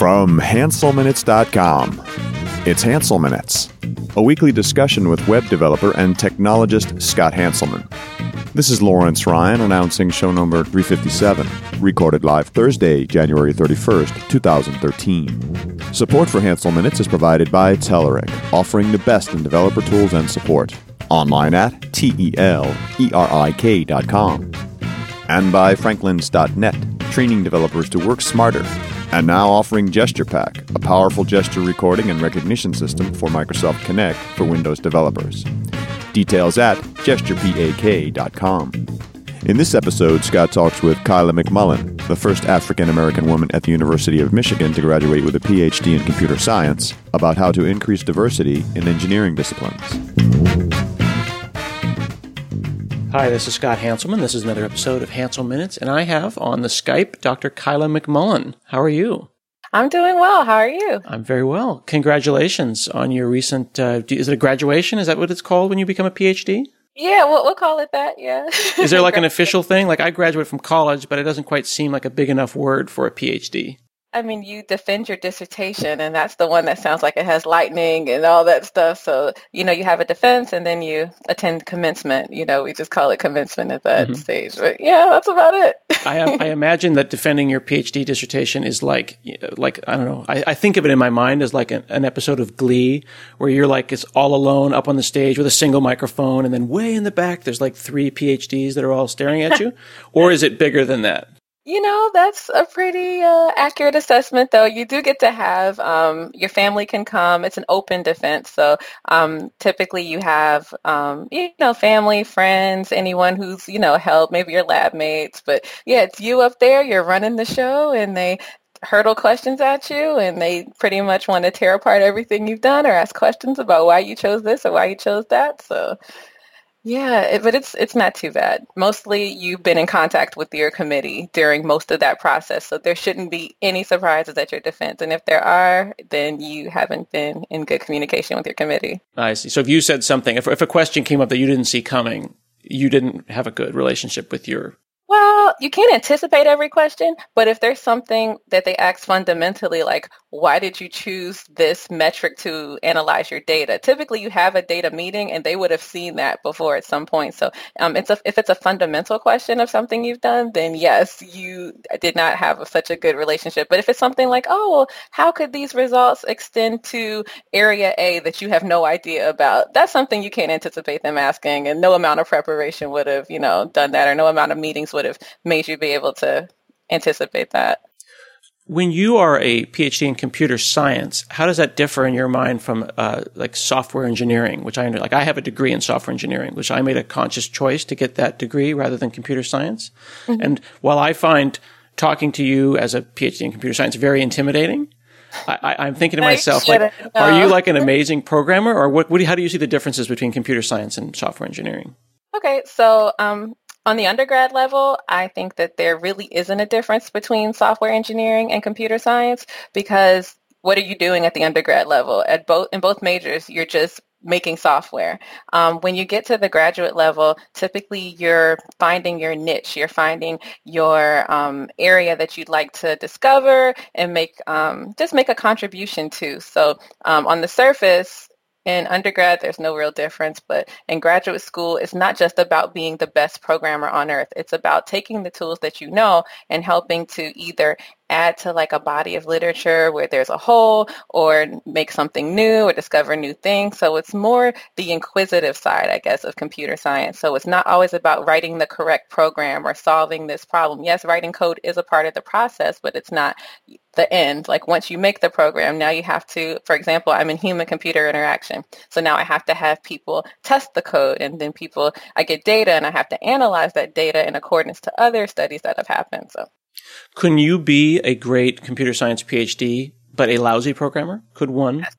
From HanselMinutes.com, it's Hansel Minutes, a weekly discussion with web developer and technologist Scott Hanselman. This is Lawrence Ryan announcing show number 357, recorded live Thursday, January 31st, 2013. Support for Hansel Minutes is provided by Telerik, offering the best in developer tools and support. Online at telerik.com. And by Franklins.net, training developers to work smarter. And now offering GesturePak, a powerful gesture recording and recognition system for Microsoft Connect for Windows developers. Details at gesturepak.com. In this episode, Scott talks with Kyla McMullen, the first African-American woman at the University of Michigan to graduate with a PhD in computer science, about how to increase diversity in engineering disciplines. Hi, this is Scott Hanselman. This is another episode of Hansel Minutes, and I have on the Skype Dr. Kyla McMullen. How are you? I'm doing well. How are you? I'm very well. Congratulations on your recent, is it a graduation? Is that what it's called when you become a PhD? Yeah, we'll call it that, yeah. Is there like an official thing? Like I graduated from college, but it doesn't quite seem like a big enough word for a PhD. I mean, you defend your dissertation, and that's the one that sounds like it has lightning and all that stuff. So, you have a defense, and then you attend commencement. We just call it commencement at that stage. But yeah, that's about it. I imagine that defending your PhD dissertation is like I don't know. I think of it in my mind as like an episode of Glee where you're like it's all alone up on the stage with a single microphone, and then way in the back there's like 3 PhDs that are all staring at you. Or is it bigger than that? That's a pretty accurate assessment, though. You do get to have your family can come. It's an open defense. So typically you have, family, friends, anyone who's, helped, maybe your lab mates. But yeah, it's you up there. You're running the show and they hurdle questions at you and they pretty much want to tear apart everything you've done or ask questions about why you chose this or why you chose that. So yeah, but it's not too bad. Mostly you've been in contact with your committee during most of that process, so there shouldn't be any surprises at your defense. And if there are, then you haven't been in good communication with your committee. I see. So if you said something, if a question came up that you didn't see coming, you didn't have a good relationship with your... Well, you can't anticipate every question, but if there's something that they ask fundamentally, like, why did you choose this metric to analyze your data? Typically, you have a data meeting, and they would have seen that before at some point. So if it's a fundamental question of something you've done, then yes, you did not have such a good relationship. But if it's something like, oh, well, how could these results extend to area A that you have no idea about? That's something you can't anticipate them asking, and no amount of preparation would have, done that, or no amount of meetings would have made you be able to anticipate that. When you are a PhD in computer science, how does that differ in your mind from like software engineering, which I have a degree in software engineering, which I made a conscious choice to get that degree rather than computer science. Mm-hmm. And while I find talking to you as a PhD in computer science very intimidating, I'm thinking to myself, are you like an amazing programmer, or how do you see the differences between computer science and software engineering? Okay, so on the undergrad level, I think that there really isn't a difference between software engineering and computer science, because what are you doing at the undergrad level? In both majors, you're just making software. When you get to the graduate level, typically you're finding your niche, you're finding your area that you'd like to discover and make a contribution to. So on the surface, in undergrad, there's no real difference, but in graduate school, it's not just about being the best programmer on earth. It's about taking the tools that you know and helping to either add to like a body of literature where there's a hole, or make something new or discover new things. So it's more the inquisitive side, I guess, of computer science. So it's not always about writing the correct program or solving this problem. Yes, writing code is a part of the process, but it's not the end. Like once you make the program, now you have to, for example, I'm in human-computer interaction. So now I have to have people test the code, and then I get data and I have to analyze that data in accordance to other studies that have happened. So couldn't you be a great computer science PhD, but a lousy programmer? Could one?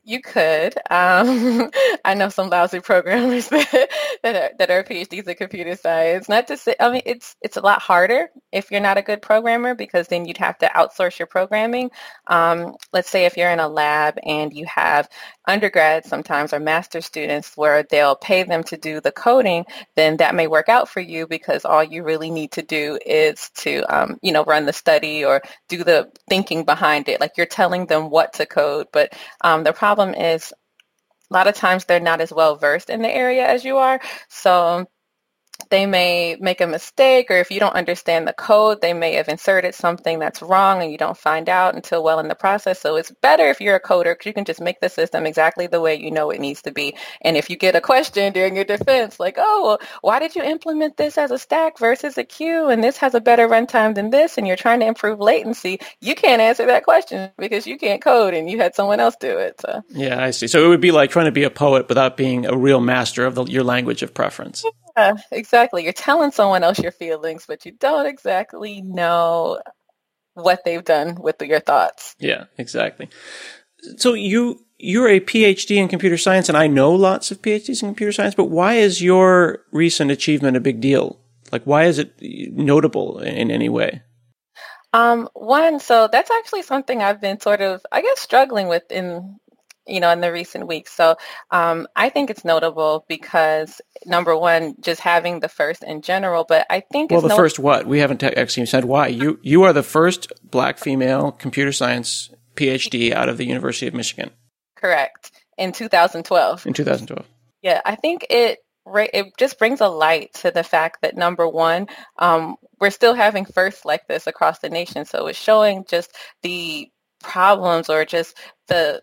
You could. I know some lousy programmers that are PhDs in computer science. Not to say, I mean, it's a lot harder if you're not a good programmer because then you'd have to outsource your programming. Let's say if you're in a lab and you have undergrads sometimes or master students where they'll pay them to do the coding, then that may work out for you because all you really need to do is to, run the study or do the thinking behind it. Like you're telling them what to code, but the problem is a lot of times they're not as well versed in the area as you are. So they may make a mistake, or if you don't understand the code, they may have inserted something that's wrong and you don't find out until well in the process. So it's better if you're a coder because you can just make the system exactly the way you know it needs to be. And if you get a question during your defense, like, oh, well, why did you implement this as a stack versus a queue? And this has a better runtime than this, and you're trying to improve latency, you can't answer that question because you can't code and you had someone else do it. So. Yeah, I see. So it would be like trying to be a poet without being a real master of your language of preference. Yeah, exactly. You're telling someone else your feelings, but you don't exactly know what they've done with your thoughts. Yeah, exactly. So you're a PhD in computer science, and I know lots of PhDs in computer science, but why is your recent achievement a big deal? Like, why is it notable in any way? So that's actually something I've been sort of, I guess, struggling with in the recent weeks. So I think it's notable because, number one, just having the first in general, but I think first what? We haven't actually said why. You are the first Black female computer science PhD out of the University of Michigan. Correct. In 2012. In 2012. Yeah, I think it just brings a light to the fact that, number one, we're still having firsts like this across the nation. So it's showing just the problems or just the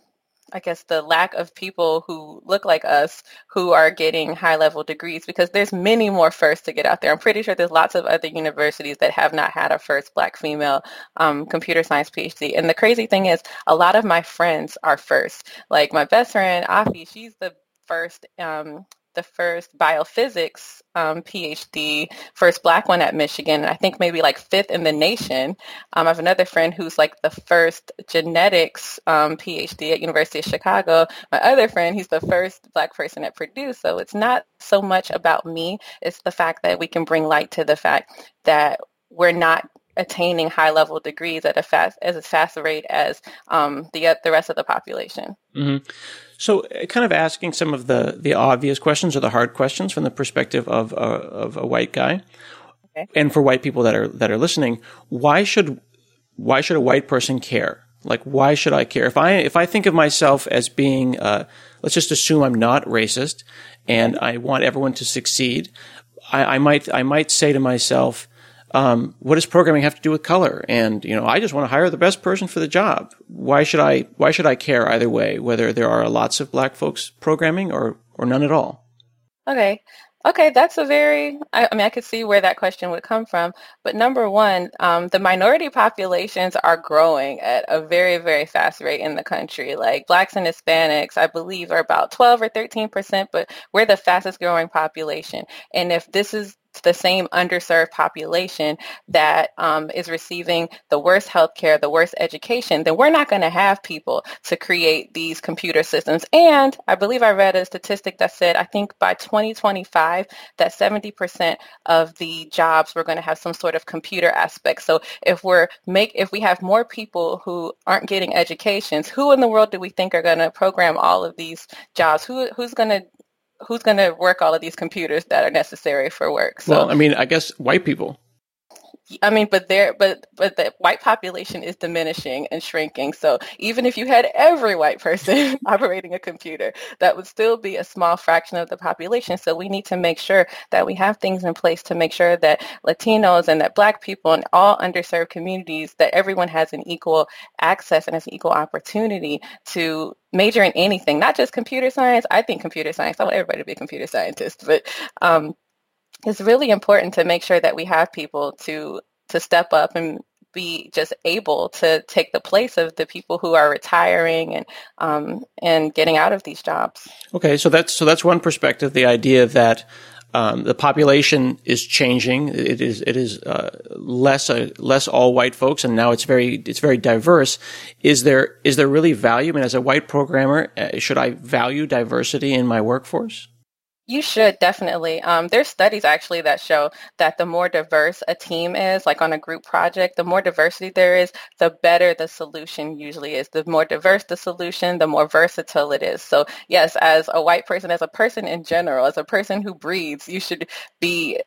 lack of people who look like us who are getting high-level degrees, because there's many more firsts to get out there. I'm pretty sure there's lots of other universities that have not had a first Black female computer science PhD. And the crazy thing is, a lot of my friends are first. Like my best friend, Afi, she's the first biophysics PhD, first Black one at Michigan, and I think maybe like fifth in the nation. I have another friend who's like the first genetics PhD at University of Chicago. My other friend, he's the first Black person at Purdue. So it's not so much about me. It's the fact that we can bring light to the fact that we're not attaining high-level degrees at as fast a rate as the rest of the population. Mm-hmm. So kind of asking some of the obvious questions or the hard questions from the perspective of a white guy. Okay. And for white people that are listening, why should a white person care? Like, why should I care? If I think of myself as being, let's just assume I'm not racist and I want everyone to succeed, I might say to myself, what does programming have to do with color? And, I just want to hire the best person for the job. Why should I care either way, whether there are lots of Black folks programming or none at all? Okay. That's I could see where that question would come from. But number one, the minority populations are growing at a very, very fast rate in the country. Like Blacks and Hispanics, I believe, are about 12 or 13%, but we're the fastest growing population. And if this is the same underserved population that is receiving the worst healthcare, the worst education, then we're not going to have people to create these computer systems. And I believe I read a statistic that said, I think by 2025, that 70% of the jobs we're going to have some sort of computer aspect. So if we have more people who aren't getting educations, who in the world do we think are going to program all of these jobs? Who's going to work all of these computers that are necessary for work? So, well, I guess white people. But the white population is diminishing and shrinking. So even if you had every white person operating a computer, that would still be a small fraction of the population. So we need to make sure that we have things in place to make sure that Latinos and that Black people and all underserved communities, that everyone has an equal access and has an equal opportunity to major in anything, not just computer science. I think computer science, I want everybody to be a computer scientist, but it's really important to make sure that we have people to step up and be just able to take the place of the people who are retiring and getting out of these jobs. Okay, so that's one perspective, the idea that the population is changing. It is less all white folks, and now it's very diverse. Is there really value? I mean, as a white programmer, should I value diversity in my workforce? You should definitely. There's studies actually that show that the more diverse a team is, like on a group project, the more diversity there is, the better the solution usually is. The more diverse the solution, the more versatile it is. So yes, as a white person, as a person in general, as a person who breathes, you should be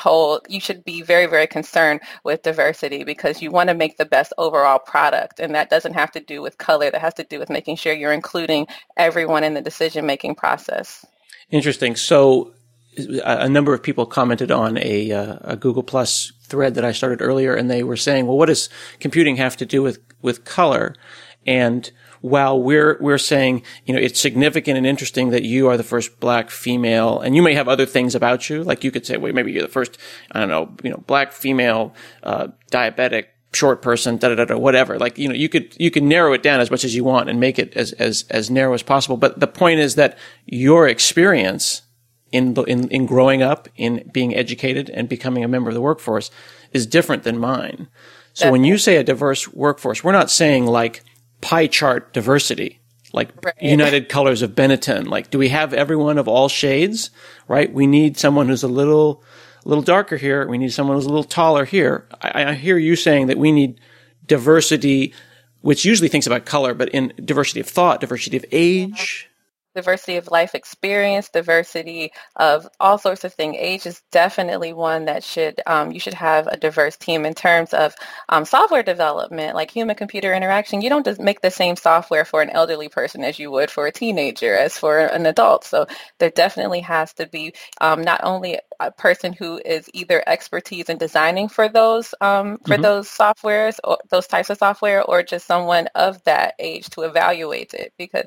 very, very concerned with diversity because you want to make the best overall product. And that doesn't have to do with color. That has to do with making sure you're including everyone in the decision-making process. Interesting. So a number of people commented on a Google Plus thread that I started earlier, and they were saying, well, what does computing have to do with color? And while we're saying, it's significant and interesting that you are the first Black female, and you may have other things about you, like you could say, well, maybe you're the first, Black female, diabetic, short person, whatever. Like, you could narrow it down as much as you want and make it as narrow as possible. But the point is that your experience in growing up, in being educated and becoming a member of the workforce is different than mine. So when you say a diverse workforce, we're not saying like pie chart diversity, like right. United Colors of Benetton. Like, do we have everyone of all shades? Right? We need someone who's a little darker here. We need someone who's a little taller here. I hear you saying that we need diversity, which usually thinks about color, but in diversity of thought, diversity of age. Diversity of life experience, diversity of all sorts of things. Age is definitely one that you should have a diverse team in terms of software development, like human-computer interaction. You don't just make the same software for an elderly person as you would for a teenager, as for an adult. So there definitely has to be not only a person who is either expertise in designing for those those softwares or those types of software, or just someone of that age to evaluate it, because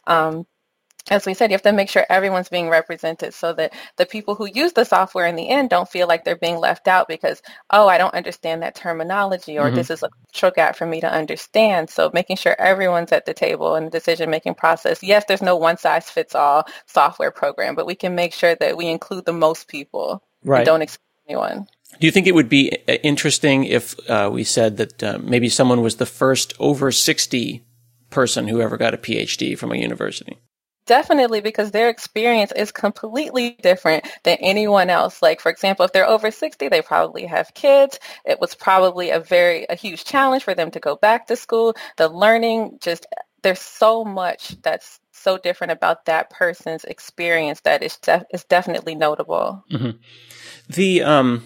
as we said, you have to make sure everyone's being represented so that the people who use the software in the end don't feel like they're being left out because, I don't understand that terminology, or this is a cultural gap for me to understand. So making sure everyone's at the table in the decision-making process. Yes, there's no one-size-fits-all software program, but we can make sure that we include the most people and don't exclude anyone. Do you think it would be interesting if we said that maybe someone was the first over 60 person who ever got a PhD from a university? Definitely, because their experience is completely different than anyone else. Like, for example, if they're over 60, they probably have kids. It was probably a huge challenge for them to go back to school. The learning, there's so much that's so different about that person's experience that is definitely notable. Mm-hmm.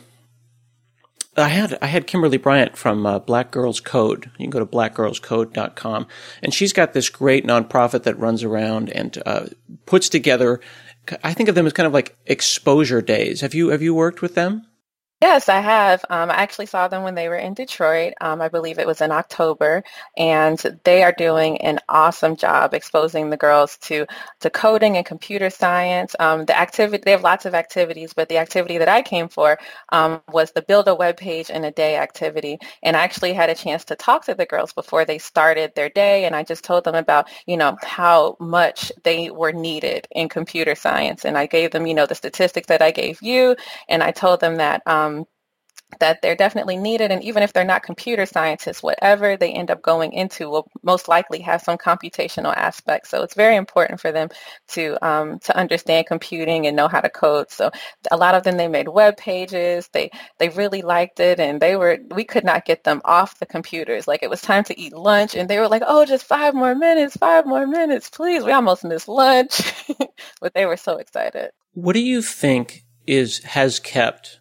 I had Kimberly Bryant from Black Girls Code. You can go to blackgirlscode.com. And she's got this great nonprofit that runs around and puts together, I think of them as kind of like exposure days. Have you worked with them? Yes, I have. I actually saw them when they were in Detroit. I believe it was in October, and they are doing an awesome job exposing the girls to coding and computer science. They have lots of activities, but the activity that I came for was the Build a Web Page in a Day activity. And I actually had a chance to talk to the girls before they started their day, and I just told them about, how much they were needed in computer science. And I gave them, the statistics that I gave you, and I told them that that they're definitely needed. And even if they're not computer scientists, whatever they end up going into will most likely have some computational aspects. So it's very important for them to understand computing and know how to code. So a lot of them, they made web pages. They really liked it. And we could not get them off the computers. Like, it was time to eat lunch and they were like, just 5 more minutes, please. We almost missed lunch, but they were so excited. What do you think has kept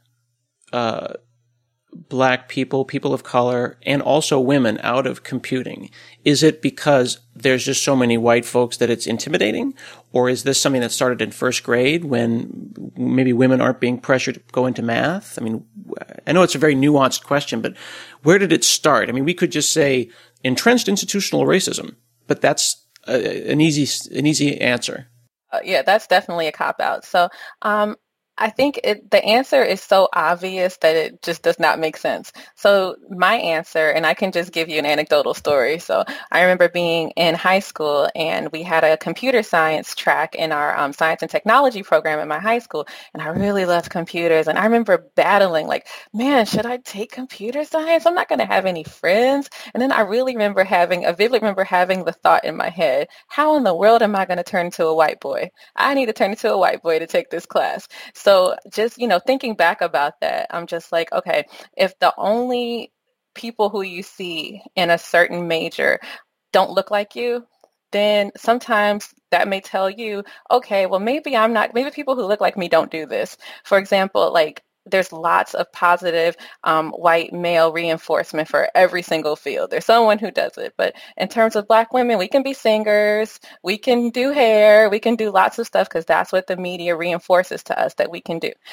Black people of color, and also women out of computing? Is it because there's just so many white folks that it's intimidating? Or is this something that started in first grade when maybe women aren't being pressured to go into math? I mean, I know it's a very nuanced question, but where did it start? I mean, we could just say entrenched institutional racism, but that's an easy answer. Yeah, that's definitely a cop-out. So, I think the answer is so obvious that it just does not make sense. So my answer, and I can just give you an anecdotal story. So I remember being in high school and we had a computer science track in our science and technology program in my high school. And I really loved computers. And I remember battling like, man, should I take computer science? I'm not going to have any friends. And then I really remember vividly remember having the thought in my head, how in the world am I going to turn into a white boy? I need to turn into a white boy to take this class. So just, thinking back about that, I'm just like, okay, if the only people who you see in a certain major don't look like you, then sometimes that may tell you, okay, well, maybe people who look like me don't do this. For example, like there's lots of positive white male reinforcement for every single field. There's someone who does it. But in terms of Black women, we can be singers, we can do hair, we can do lots of stuff because that's what the media reinforces to us that we can do.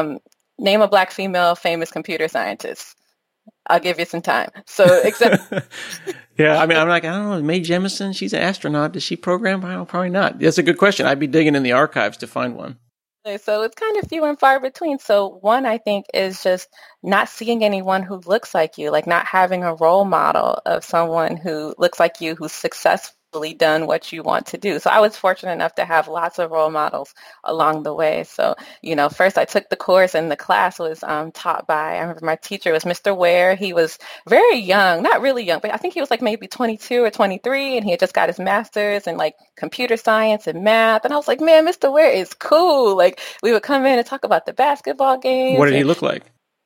Name a Black female famous computer scientist. I'll give you some time. So, except yeah, I mean, I'm like, I don't know, Mae Jemison, she's an astronaut. Does she program? I don't know, probably not. That's a good question. I'd be digging in the archives to find one. So it's kind of few and far between. So one, I think, is just not seeing anyone who looks like you, like not having a role model of someone who looks like you, who's successfully done what you want to do. So I was fortunate enough to have lots of role models along the way. So, first I took the course and the class was taught by, I remember my teacher was Mr. Ware. He was very young, not really young, but I think he was like maybe 22 or 23 and he had just got his master's in like computer science and math. And I was like, man, Mr. Ware is cool. Like we would come in and talk about the basketball games. What did he look like?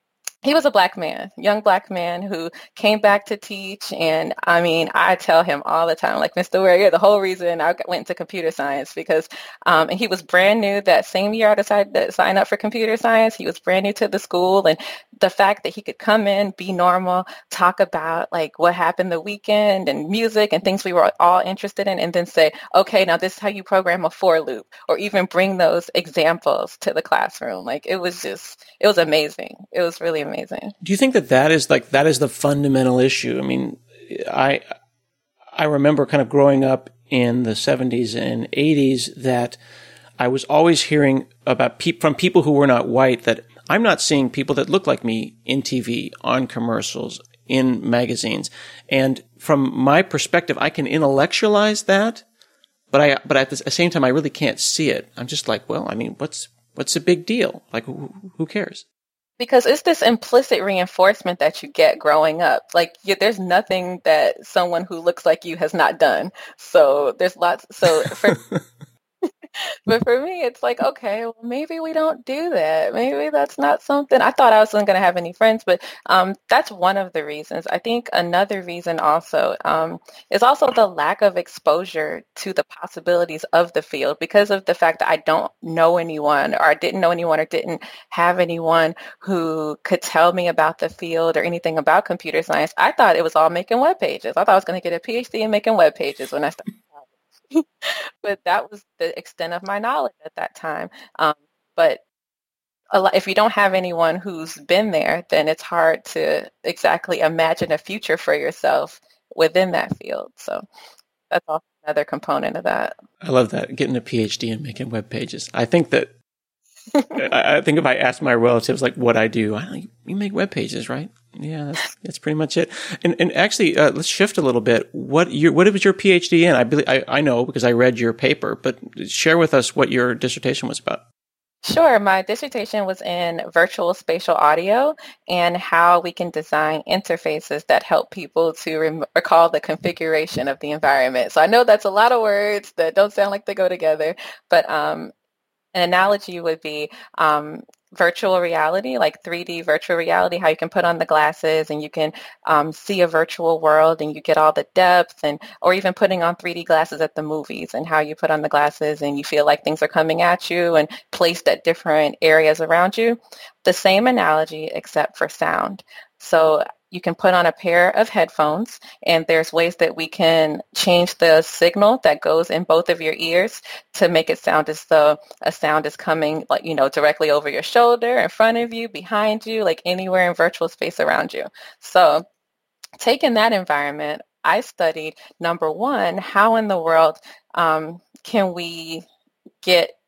He was a Black man, young Black man who came back to teach. And I mean, I tell him all the time, like, Mr. Ware, you're the whole reason I went into computer science because and he was brand new that same year I decided to sign up for computer science. He was brand new to the school. And the fact that he could come in, be normal, talk about like what happened the weekend and music and things we were all interested in, and then say, okay, now this is how you program a for loop, or even bring those examples to the classroom. Like it was amazing. It was really amazing. Do you think that is the fundamental issue? I mean, I remember kind of growing up in the 70s and 80s that I was always hearing about from people who were not white that I'm not seeing people that look like me in TV, on commercials, in magazines. And from my perspective, I can intellectualize that, but at the same time, I really can't see it. I'm just like, well, I mean, what's the big deal? Like, who cares? Because it's this implicit reinforcement that you get growing up. Like there's nothing that someone who looks like you has not done. So there's lots. So but for me, it's like, okay, well, maybe we don't do that. Maybe that's not something. I thought I wasn't going to have any friends, but that's one of the reasons. I think another reason also is also the lack of exposure to the possibilities of the field because of the fact that I don't know anyone, or I didn't know anyone, or didn't have anyone who could tell me about the field or anything about computer science. I thought it was all making web pages. I thought I was going to get a PhD in making web pages when I started. But that was the extent of my knowledge at that time. But if you don't have anyone who's been there, then it's hard to exactly imagine a future for yourself within that field. So that's also another component of that. I love that, getting a PhD and making web pages. I think that I think if I asked my relatives like what I do, you make web pages, right? Yeah, that's pretty much it. And actually, let's shift a little bit. What was your PhD in? I believe I know because I read your paper, but share with us what your dissertation was about. Sure. My dissertation was in virtual spatial audio and how we can design interfaces that help people to recall the configuration of the environment. So I know that's a lot of words that don't sound like they go together, but an analogy would be virtual reality, like 3D virtual reality, how you can put on the glasses and you can see a virtual world and you get all the depth, or even putting on 3D glasses at the movies and how you put on the glasses and you feel like things are coming at you and placed at different areas around you. The same analogy except for sound. So you can put on a pair of headphones and there's ways that we can change the signal that goes in both of your ears to make it sound as though a sound is coming directly over your shoulder, in front of you, behind you, like anywhere in virtual space around you. So taking that environment, I studied, number one, how in the world can we get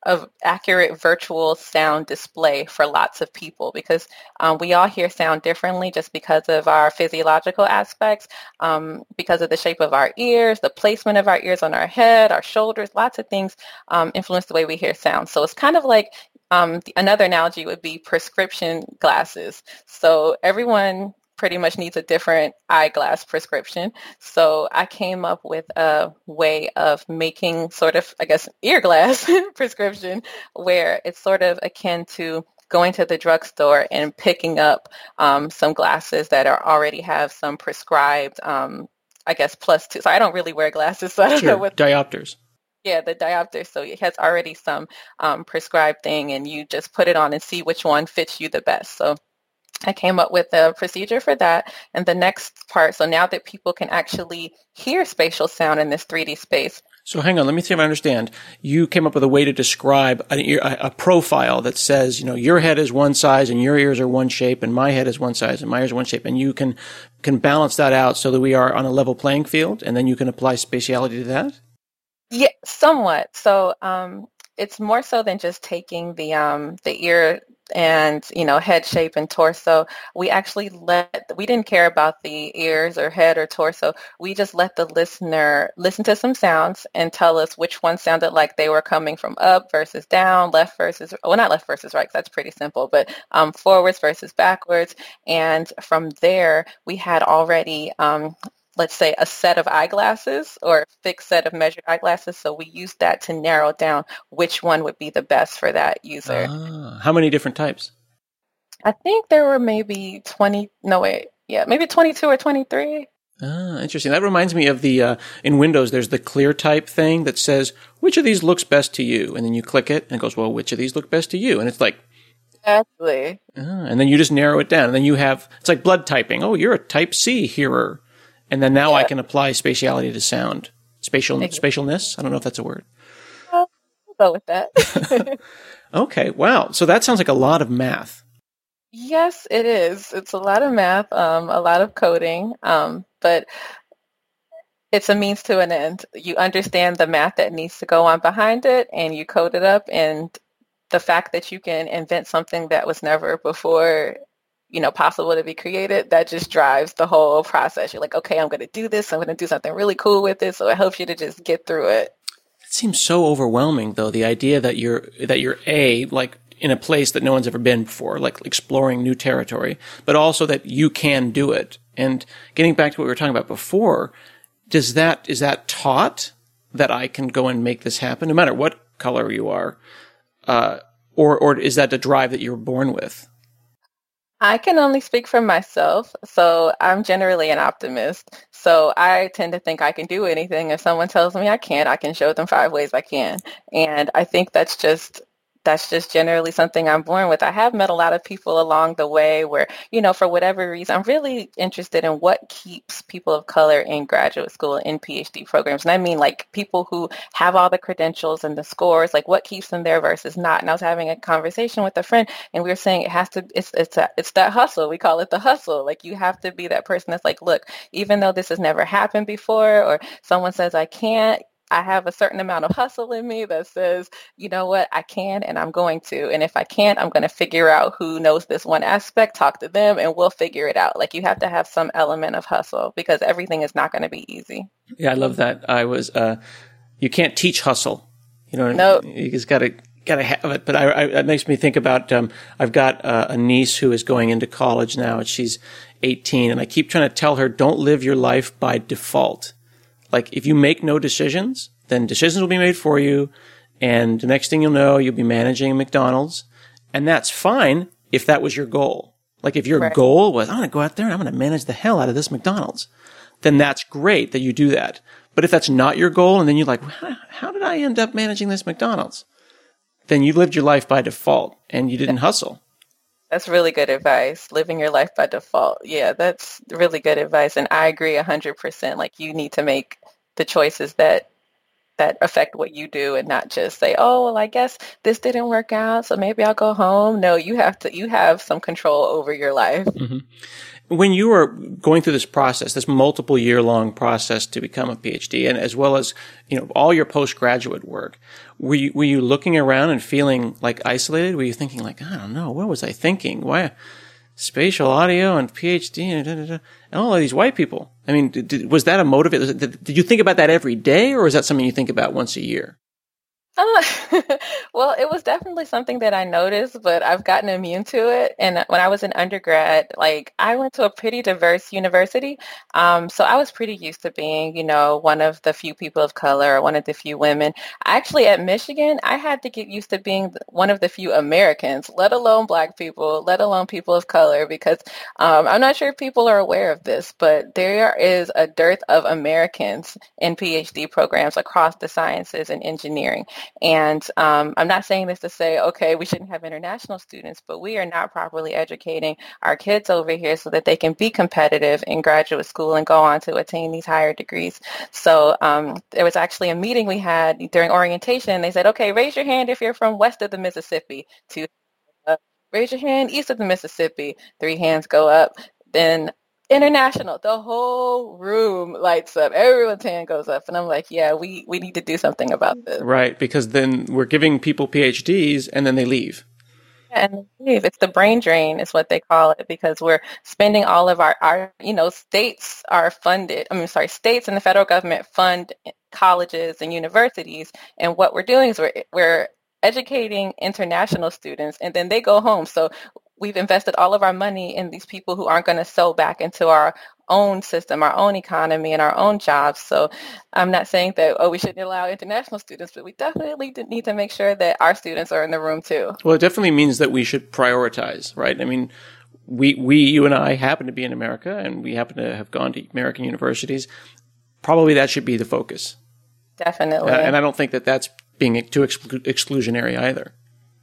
accurate virtual sound display for lots of people, because we all hear sound differently just because of our physiological aspects, because of the shape of our ears, the placement of our ears on our head, our shoulders, lots of things influence the way we hear sound. So it's kind of like another analogy would be prescription glasses. So everyone pretty much needs a different eyeglass prescription. So I came up with a way of making sort of, I guess, ear glass prescription, where it's sort of akin to going to the drugstore and picking up some glasses that already have some prescribed, I guess, +2. So I don't really wear glasses, so I don't know what diopters. Yeah, the diopter. So it has already some prescribed thing, and you just put it on and see which one fits you the best. So I came up with a procedure for that. And the next part, so now that people can actually hear spatial sound in this 3D space. So hang on, let me see if I understand. You came up with a way to describe a profile that says, your head is one size and your ears are one shape, and my head is one size and my ears are one shape. And you can balance that out so that we are on a level playing field, and then you can apply spatiality to that? Yeah, somewhat. So it's more so than just taking the ear and head shape and torso. We actually we didn't care about the ears or head or torso. We just let the listener listen to some sounds and tell us which one sounded like they were coming from up versus down, left versus, well, not left versus right, 'cause that's pretty simple, but forwards versus backwards. And from there, we had already let's say a set of eyeglasses or a fixed set of measured eyeglasses. So we used that to narrow down which one would be the best for that user. How many different types? I think there were maybe 22 or 23. Interesting. That reminds me of the, in Windows, there's the clear type thing that says, which of these looks best to you? And then you click it and it goes, well, which of these look best to you? And it's like, exactly. And then you just narrow it down. And then you have, it's like blood typing. Oh, you're a type C hearer. And then now I can apply spatiality to sound. Spatialness? I don't know if that's a word. I'll go with that. Okay, wow. So that sounds like a lot of math. Yes, it is. It's a lot of math, a lot of coding, but it's a means to an end. You understand the math that needs to go on behind it, and you code it up, and the fact that you can invent something that was never before possible to be created, that just drives the whole process. You're like, okay, I'm going to do this. I'm going to do something really cool with it. So it helps you to just get through it. It seems so overwhelming, though, the idea that you're like in a place that no one's ever been before, like exploring new territory, but also that you can do it. And getting back to what we were talking about before, is that taught that I can go and make this happen, no matter what color you are, or is that the drive that you were born with? I can only speak for myself, so I'm generally an optimist. So I tend to think I can do anything. If someone tells me I can't, I can show them 5 ways I can. And I think that's just generally something I'm born with. I have met a lot of people along the way where, for whatever reason, I'm really interested in what keeps people of color in graduate school and PhD programs. And I mean, like, people who have all the credentials and the scores, like, what keeps them there versus not. And I was having a conversation with a friend, and we were saying it's that hustle. We call it the hustle. Like, you have to be that person that's like, look, even though this has never happened before, or someone says I can't, I have a certain amount of hustle in me that says, you know what, I can, and I'm going to. And if I can't, I'm going to figure out who knows this one aspect, talk to them, and we'll figure it out. Like, you have to have some element of hustle, because everything is not going to be easy. Yeah, I love that. You can't teach hustle. Nope. You just gotta have it. But it makes me think about, I've got a niece who is going into college now, and she's 18, and I keep trying to tell her, don't live your life by default. Like, if you make no decisions, then decisions will be made for you. And the next thing you'll know, you'll be managing McDonald's. And that's fine if that was your goal. Like, if your goal was, I'm going to go out there and I'm going to manage the hell out of this McDonald's, then that's great that you do that. But if that's not your goal, and then you're like, how did I end up managing this McDonald's? Then you lived your life by default and you didn't hustle. That's really good advice. Living your life by default. Yeah, that's really good advice. And I agree 100%. Like, you need to make the choices that affect what you do, and not just say, oh, well, I guess this didn't work out, so maybe I'll go home. No, you have some control over your life. Mm-hmm. when you were going through this process, this multiple year long process to become a PhD, and as well as, all your postgraduate work, were you looking around and feeling like isolated? Were you thinking like, I don't know, what was I thinking? Why spatial audio and PhD and all of these white people? I mean, was that a motivator? Did you think about that every day, or is that something you think about once a year? Well, it was definitely something that I noticed, but I've gotten immune to it. And when I was in undergrad, I went to a pretty diverse university. So I was pretty used to being, one of the few people of color, or one of the few women. Actually, at Michigan, I had to get used to being one of the few Americans, let alone Black people, let alone people of color, because I'm not sure if people are aware of this, but there is a dearth of Americans in PhD programs across the sciences and engineering. And I'm not saying this to say, okay, we shouldn't have international students, but we are not properly educating our kids over here so that they can be competitive in graduate school and go on to attain these higher degrees. So there was actually a meeting we had during orientation. They said, okay, raise your hand if you're from west of the Mississippi. Raise your hand east of the Mississippi. 3 hands go up. Then international, the whole room lights up. Everyone's hand goes up. And I'm like, yeah, we need to do something about this. Right, because then we're giving people PhDs and then they leave. Yeah, and they leave. It's the brain drain is what they call it, because we're spending all of our states are funded. States and the federal government fund colleges and universities. And what we're doing is we're educating international students, and then they go home. So we've invested all of our money in these people who aren't going to sew back into our own system, our own economy, and our own jobs. So I'm not saying that, we shouldn't allow international students, but we definitely need to make sure that our students are in the room too. Well, it definitely means that we should prioritize, right? I mean, you and I happen to be in America, and we happen to have gone to American universities. Probably that should be the focus. Definitely. And I don't think that that's being too exclusionary either.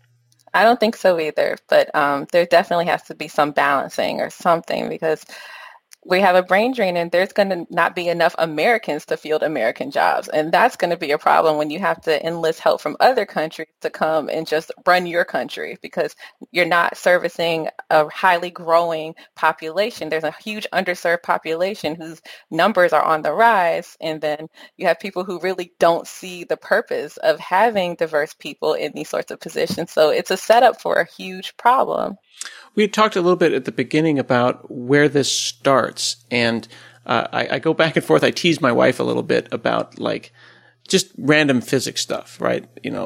I don't think so either, but there definitely has to be some balancing or something, because we have a brain drain and there's going to not be enough Americans to field American jobs. And that's going to be a problem when you have to enlist help from other countries to come and just run your country, because you're not servicing a highly growing population. There's a huge underserved population whose numbers are on the rise. And then you have people who really don't see the purpose of having diverse people in these sorts of positions. So it's a setup for a huge problem. We had talked a little bit at the beginning about where this starts, and I go back and forth. I tease my wife a little bit about just random physics stuff, right?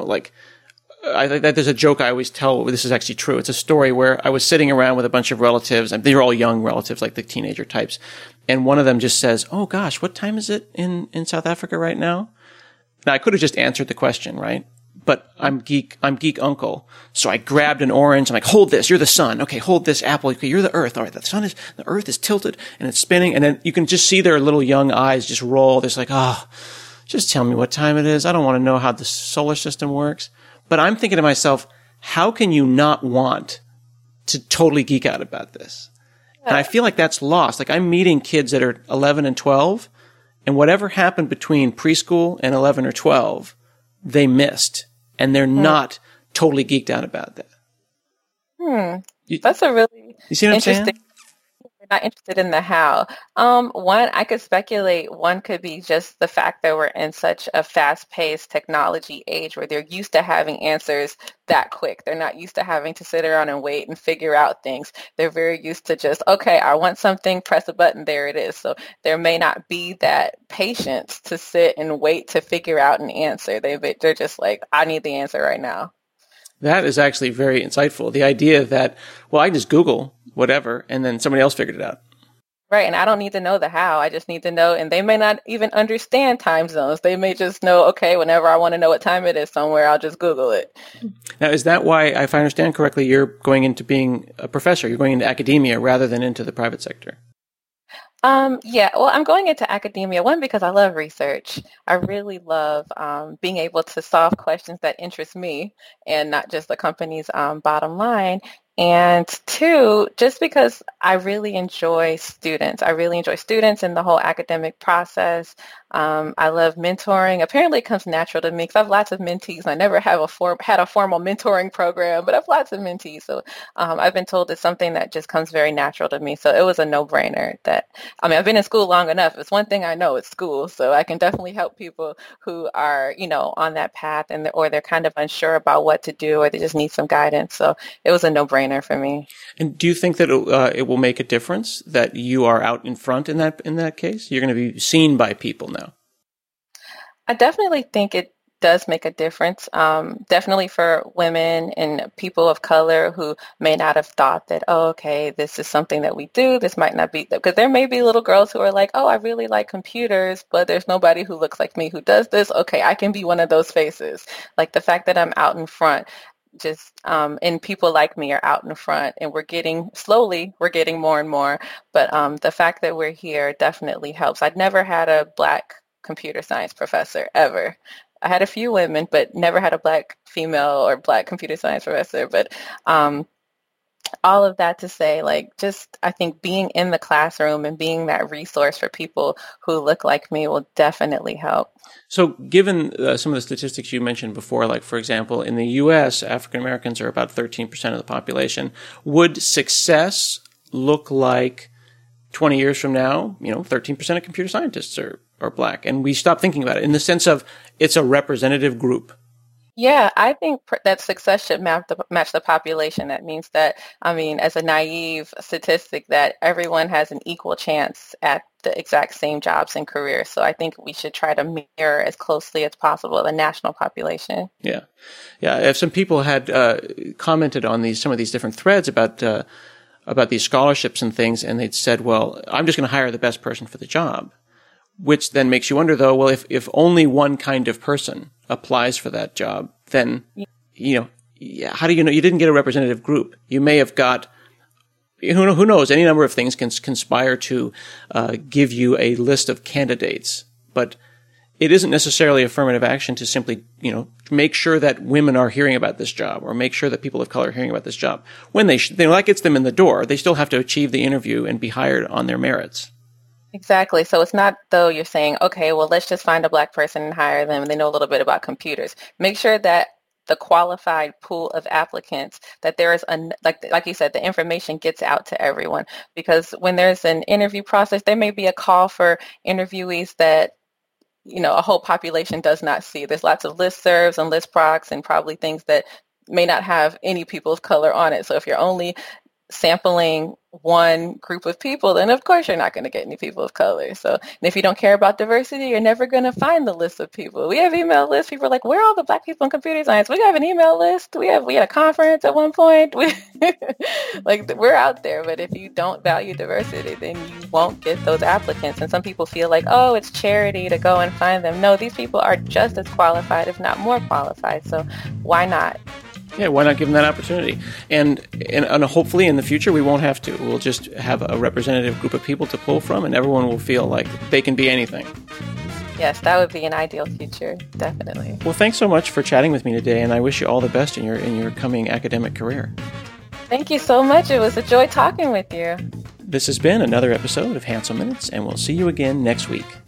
There's a joke I always tell. This is actually true. It's a story where I was sitting around with a bunch of relatives, and they were all young relatives, like the teenager types, and one of them just says, "Oh gosh, what time is it in South Africa right now?" Now I could have just answered the question, right? But I'm geek uncle. So I grabbed an orange. I'm like, hold this. You're the sun. Okay, hold this apple. Okay, you're the earth. All right, the earth is tilted and it's spinning. And then you can just see their little young eyes just roll. They're like, just tell me what time it is. I don't want to know how the solar system works. But I'm thinking to myself, how can you not want to totally geek out about this? And I feel like that's lost. Like I'm meeting kids that are 11 and 12, and whatever happened between preschool and 11 or 12, they missed. And they're not totally geeked out about that. That's a really you see what I'm saying? They're not interested in the how. One, I could speculate. One could be just the fact that we're in such a fast-paced technology age where they're used to having answers that quick. They're not used to having to sit around and wait and figure out things. They're very used to just, okay, I want something, press a button, there it is. So there may not be that patience to sit and wait to figure out an answer. They're just like, I need the answer right now. That is actually very insightful. The idea that, I just Google whatever, and then somebody else figured it out. Right, and I don't need to know the how. I just need to know, and they may not even understand time zones. They may just know, okay, whenever I want to know what time it is somewhere, I'll just Google it. Now, is that why, if I understand correctly, you're going into being a professor? You're going into academia rather than into the private sector? Yeah, well, I'm going into academia, one, because I love research. I really love being able to solve questions that interest me and not just the company's bottom line. And two, just because I really enjoy students. I really enjoy students and the whole academic process. I love mentoring. Apparently it comes natural to me because I have lots of mentees. I never have had a formal mentoring program, but I have lots of mentees. So I've been told it's something that just comes very natural to me. So it was a no-brainer I've been in school long enough. It's one thing I know, it's school. So I can definitely help people who are, on that path or they're kind of unsure about what to do or they just need some guidance. So it was a no-brainer for me. And do you think that it will make a difference that you are out in front in that case? You're going to be seen by people now. I definitely think it does make a difference. Definitely for women and people of color who may not have thought that, oh, okay, this is something that we do. This might not be, because there may be little girls who are like, oh, I really like computers, but there's nobody who looks like me who does this. Okay, I can be one of those faces. Like the fact that I'm out in front, and people like me are out in front, and we're getting more and more. But the fact that we're here definitely helps. I'd never had a Black computer science professor ever. I had a few women, but never had a Black female or Black computer science professor. But all of that to say, I think being in the classroom and being that resource for people who look like me will definitely help. So given some of the statistics you mentioned before, like, for example, in the U.S., African Americans are about 13% of the population. Would success look like 20 years from now, 13% of computer scientists are Black, and we stop thinking about it in the sense of it's a representative group? Yeah, I think that success should match the population. That means that, as a naive statistic, that everyone has an equal chance at the exact same jobs and careers. So I think we should try to mirror as closely as possible the national population. Yeah. If some people had commented on some of these different threads about these scholarships and things, and they'd said, well, I'm just going to hire the best person for the job. Which then makes you wonder, though, well, if only one kind of person applies for that job, then, how do you know you didn't get a representative group? You may have got, who knows, any number of things can conspire to give you a list of candidates. But it isn't necessarily affirmative action to simply, make sure that women are hearing about this job or make sure that people of color are hearing about this job. When that gets them in the door, they still have to achieve the interview and be hired on their merits. Exactly. So it's not though you're saying, okay, well, let's just find a Black person and hire them and they know a little bit about computers. Make sure that the qualified pool of applicants, that there is, like you said, the information gets out to everyone. Because when there's an interview process, there may be a call for interviewees that, a whole population does not see. There's lots of listservs and listprocs and probably things that may not have any people of color on it. So if you're only sampling one group of people, then of course you're not going to get any people of color. So, and if you don't care about diversity, you're never going to find the list of people. We have email lists. People are like, where are all the Black people in computer science? We have an email list. We had a conference at one point. We're out there. But if you don't value diversity, then you won't get those applicants. And some people feel like, oh, it's charity to go and find them. No, these people are just as qualified, if not more qualified. So why not? Yeah, why not give them that opportunity? And hopefully in the future we won't have to. We'll just have a representative group of people to pull from, and everyone will feel like they can be anything. Yes, that would be an ideal future, definitely. Well, thanks so much for chatting with me today, and I wish you all the best in your coming academic career. Thank you so much. It was a joy talking with you. This has been another episode of Hansel Minutes, and we'll see you again next week.